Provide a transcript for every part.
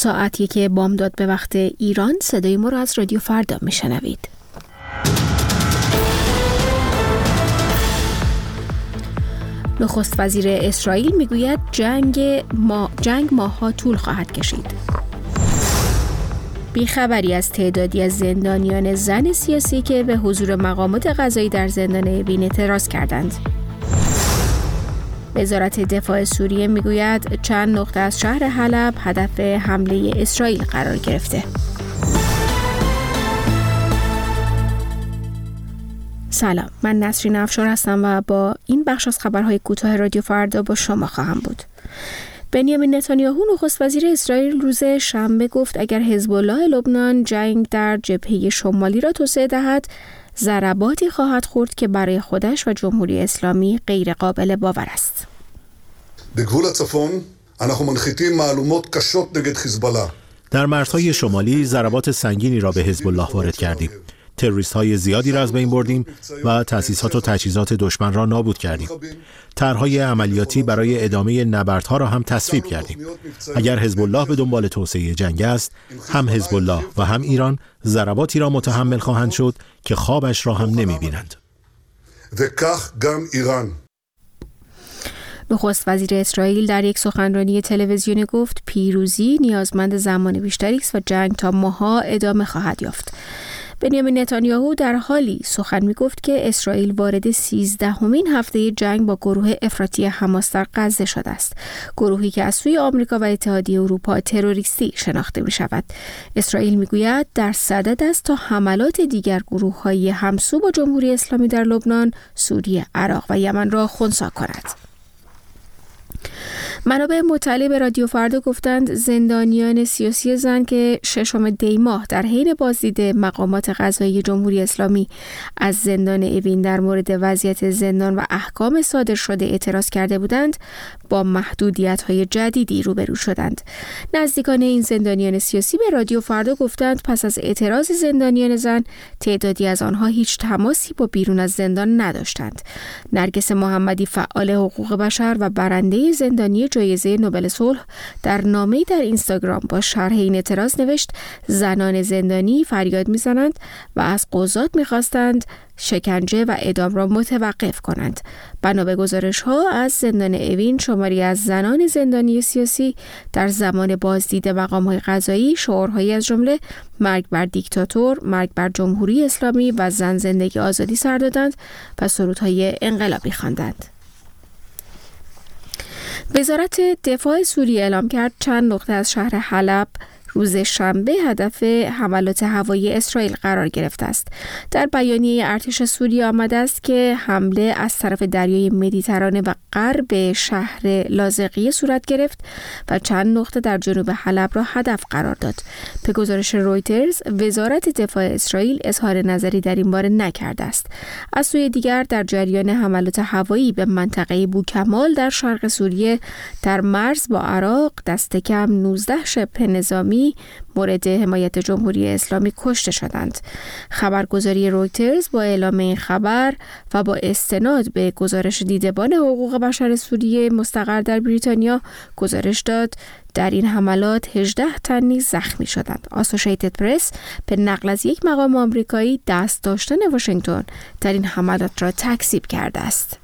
ساعت که بامداد به وقت ایران. صدای ما را از رادیو فردا میشنوید. نخست وزیر اسرائیل میگوید جنگ ماه‌ها طول خواهد کشید. بیخبری از تعدادی از زندانیان زن سیاسی که به حضور مقامات قضایی در زندان اوین اعتراض کردند. وزارت دفاع سوریه میگوید چند نقطه از شهر حلب هدف حمله اسرائیل قرار گرفته. سلام، من نسرین افشار هستم و با این بخش از خبرهای کوتاه رادیو فردا با شما خواهم بود. بنیامین نتانیاهو نخست وزیر اسرائیل روز شنبه گفت اگر حزب الله لبنان جنگ در جبهه شمالی را توسعه دهد، ضرباتی خواهد خورد که برای خودش و جمهوری اسلامی غیر قابل باور است. بگבול הצפון אנחנו מנחיתים מהלומות קשות נגד חיזבאללה. در مرزهای شمالی ضربات سنگینی را به حزب الله وارد کردیم. تروریست‌های زیادی را از بین بردیم و تأسیسات و تجهیزات دشمن را نابود کردیم. طرح‌های عملیاتی برای ادامه نبردها را هم تصویب کردیم. اگر حزب الله به دنبال توسعه جنگ است، هم حزب الله و هم ایران ضرباتی را متحمل خواهند شد که خوابش را هم نمی‌بینند. וכך גם ایران. نخست وزیر اسرائیل در یک سخنرانی تلویزیونی گفت پیروزی نیازمند زمان بیشتری است و جنگ تا ماه‌ها ادامه خواهد یافت. بنیامین نتانیاهو در حالی سخن می‌گفت که اسرائیل وارد 13مین هفته جنگ با گروه افراطی حماس در غزه شده است. گروهی که از سوی آمریکا و اتحادیه اروپا تروریستی شناخته می‌شود. اسرائیل می‌گوید در صدد است تا حملات دیگر گروه‌های همسو با جمهوری اسلامی در لبنان، سوریه، عراق و یمن را خنثی کند. منابع مطلع به رادیو فردا گفتند زندانیان سیاسی زن که 6 دی ماه در حین بازدید مقامات قضایی جمهوری اسلامی از زندان اوین در مورد وضعیت زندان و احکام صادر شده اعتراض کرده بودند، با محدودیت‌های جدیدی روبرو شدند. نزدیکان این زندانیان سیاسی به رادیو فردا گفتند پس از اعتراض زندانیان زن، تعدادی از آنها هیچ تماسی با بیرون از زندان نداشتند. نرگس محمدی، فعال حقوق بشر و برنده زندانی جایزه نوبل صلح، در نامه‌ای در اینستاگرام با شرح این اعتراض نوشت زنان زندانی فریاد می‌زنند و از قضات می‌خواستند شکنجه و اعدام را متوقف کنند. بنا به گزارش‌ها از زندان اوین، شماری از زنان زندانی سیاسی در زمان بازدید مقام‌های قضایی شعارهایی از جمله مرگ بر دیکتاتور، مرگ بر جمهوری اسلامی و زن زندگی آزادی سر دادند و سرودهای انقلابی خواندند. وزارت دفاع سوریه اعلام کرد چند نقطه از شهر حلب روز شنبه هدف حملات هوایی اسرائیل قرار گرفته است. در بیانیه ارتش سوریه آمده است که حمله از طرف دریای مدیترانه و غرب شهر لاذقیه صورت گرفت و چند نقطه در جنوب حلب را هدف قرار داد. به گزارش رویترز، وزارت دفاع اسرائیل اظهار نظری در این باره نکرده است. از سوی دیگر در جریان حملات هوایی به منطقه بوکمال در شرق سوریه در مرز با عراق دست کم 19 شبه نظامی مورد حمایت جمهوری اسلامی کشته شدند. خبرگزاری رویترز با اعلام این خبر و با استناد به گزارش دیدبان حقوق بشر سوریه مستقر در بریتانیا گزارش داد در این حملات 18 تن نیز زخمی شدند. آسوشیتد پرس به نقل از یک مقام آمریکایی دست داشتن واشنگتن در این حملات را تکذیب کرده است.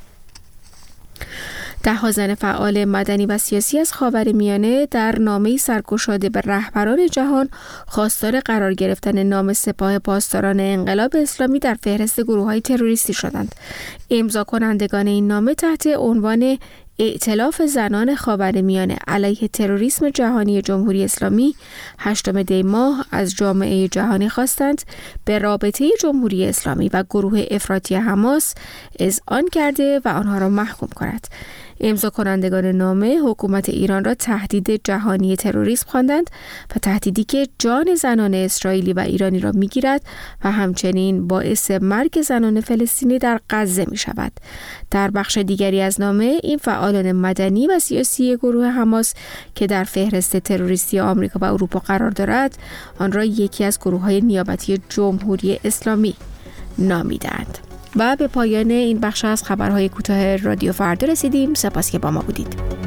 ده زن فعال مدنی و سیاسی از خاورمیانه در نامه‌ای سرگشاده به رهبران جهان خواستار قرار گرفتن نام سپاه پاسداران انقلاب اسلامی در فهرست گروه‌های تروریستی شدند. امضا کنندگان این نامه تحت عنوان ائتلاف زنان خاورمیانه علیه تروریسم جهانی جمهوری اسلامی 8 دی ماه از جامعه جهانی خواستند به رابطه جمهوری اسلامی و گروه افراطی حماس اذعان کرده و آنها را محکوم کند. امضا کنندگان نامه حکومت ایران را تهدید جهانی تروریسم خواندند و تهدیدی که جان زنان اسرائیلی و ایرانی را میگیرد و همچنین باعث مرگ زنان فلسطینی در غزه می شود. در بخش دیگری از نامه این فعالان مدنی و سیاسی گروه حماس که در فهرست تروریستی آمریکا و اروپا قرار دارد، آن را یکی از گروه‌های نیابتی جمهوری اسلامی نامیدند. و به پایان این بخش از خبرهای کوتاه رادیو فردا رسیدیم. سپاس که با ما بودید.